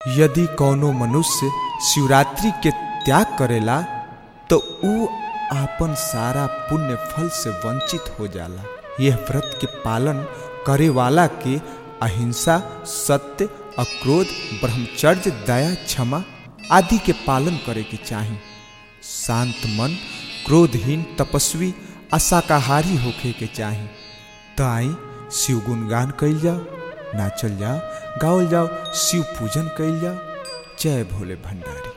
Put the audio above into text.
यदि कौनो मनुष्य शिवरात्रि के त्याग करेला तो ऊ आपन सारा पुण्य फल से वंचित हो जाला। यह व्रत के पालन करे वाला के अहिंसा, सत्य, अक्रोध, ब्रह्मचर्य, दया, क्षमा आदि के पालन करे के चाही। शांत मन, क्रोधहीन, तपस्वी, अशाकाहारी होखे के चाही। त आई शिव गुणगान कइल जाओ, नाचल जाओ, गावल जाओ, शिव पूजन कइल जाओ। जय भोले भंडारी।